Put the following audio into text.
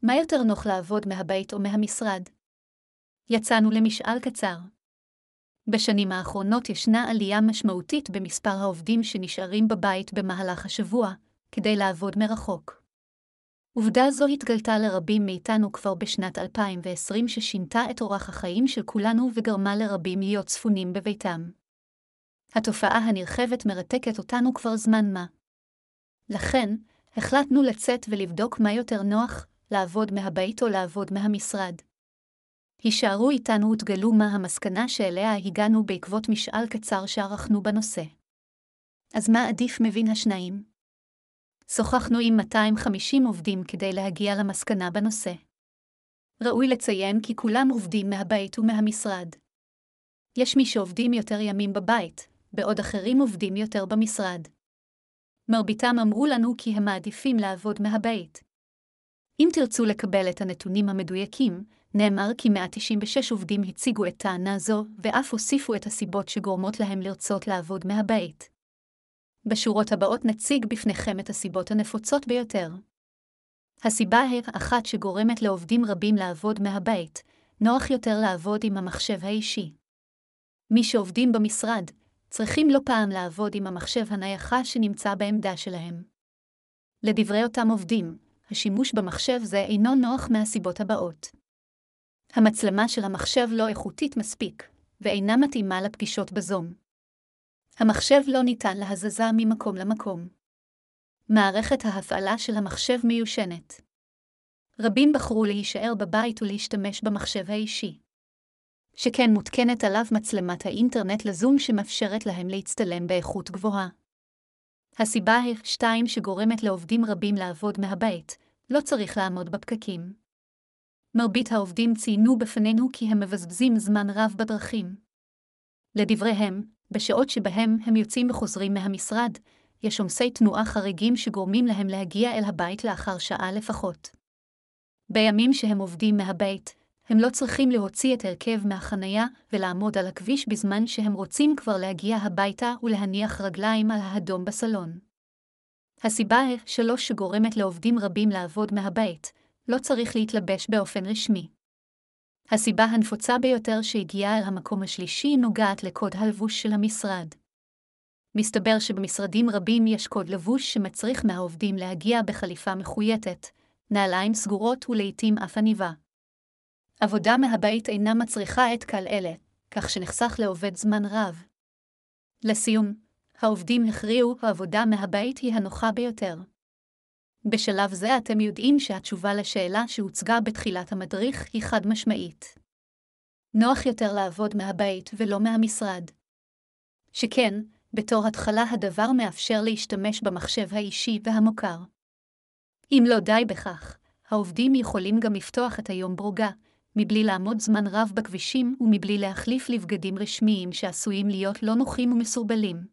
מה יותר נוח לעבוד מהבית או מהמשרד? יצאנו למשאל קצר. בשנים האחרונות ישנה עלייה משמעותית במספר העובדים שנשארים בבית במהלך השבוע, כדי לעבוד מרחוק. עובדה זו התגלתה לרבים מאיתנו כבר בשנת 2020 ששינתה את אורח החיים של כולנו וגרמה לרבים להיות צפונים בביתם. התופעה הנרחבת מרתקת אותנו כבר זמן מה. לכן, החלטנו לצאת ולבדוק מה יותר נוח, לעבוד מהבית או לעבוד מהמשרד. הישארו איתנו ותגלו מה המסקנה שאליה הגענו בעקבות משאל קצר שערכנו בנושא. אז מה עדיף מבין השניים? שוחחנו עם 250 עובדים כדי להגיע למסקנה בנושא. ראוי לציין כי כולם עובדים מהבית ומהמשרד. יש מי שעובדים יותר ימים בבית, בעוד אחרים עובדים יותר במשרד. מרביתם אמרו לנו כי הם מעדיפים לעבוד מהבית. אם תרצו לקבל את הנתונים המדויקים, נאמר כי 196 עובדים הציגו את טענה זו, ואף הוסיפו את הסיבות שגורמות להם לרצות לעבוד מהבית. בשורות הבאות נציג בפניכם את הסיבות הנפוצות ביותר. הסיבה האחת שגורמת לעובדים רבים לעבוד מהבית, נוח יותר לעבוד עם המחשב האישי. מי שעובדים במשרד, צריכים לא פעם לעבוד עם המחשב הנייח שנמצא בעמדה שלהם. לדברי אותם עובדים, השימוש במחשב זה אינו נוח מהסיבות הבאות. המצלמה של המחשב לא איכותית מספיק, ואינה מתאימה לפגישות בזום. המחשב לא ניתן להזזה ממקום למקום. מערכת ההפעלה של המחשב מיושנת. רבים בחרו להישאר בבית ולהשתמש במחשב האישי. שכן מותקנת עליו מצלמת האינטרנט לזום שמאפשרת להם להצטלם באיכות גבוהה. הסיבה השתיים שגורמת לעובדים רבים לעבוד מהבית, לא צריך לעמוד בפקקים. מרבית העובדים ציינו בפנינו כי הם מבזבזים זמן רב בדרכים. לדבריהם, בשעות שבהם הם יוצאים וחוזרים מהמשרד, יש עומסי תנועה חריגים שגורמים להם להגיע אל הבית לאחר שעה לפחות. בימים שהם עובדים מהבית, הם לא צריכים להוציא את הרכב מהחנייה ולעמוד על הכביש בזמן שהם רוצים כבר להגיע הביתה ולהניח רגליים על האדום בסלון. הסיבה השלוש שגורמת לעובדים רבים לעבוד מהבית, לא צריך להתלבש באופן רשמי. הסיבה הנפוצה ביותר שהגיעה אל המקום השלישי נוגעת לקוד הלבוש של המשרד. מסתבר שבמשרדים רבים יש קוד לבוש שמצריך מהעובדים להגיע בחליפה מחויטת, נעליים סגורות ולעיתים אף עניבה. עבודה מהבית אינה מצריכה את כל אלה, כך שנחסך לעובד זמן רב. לסיום, העובדים הכריעו העבודה מהבית היא הנוחה ביותר. בשלב זה אתם יודעים שהתשובה לשאלה שהוצגה בתחילת המדריך היא חד משמעית. נוח יותר לעבוד מהבית ולא מהמשרד. שכן, בתור התחלה הדבר מאפשר להשתמש במחשב האישי והמוכר. אם לא די בכך, העובדים יכולים גם לפתוח את היום ברוגע, מבלי לעמוד זמן רב בכבישים ומבלי להחליף לבגדים רשמיים שעשויים להיות לא נוחים ומסורבלים.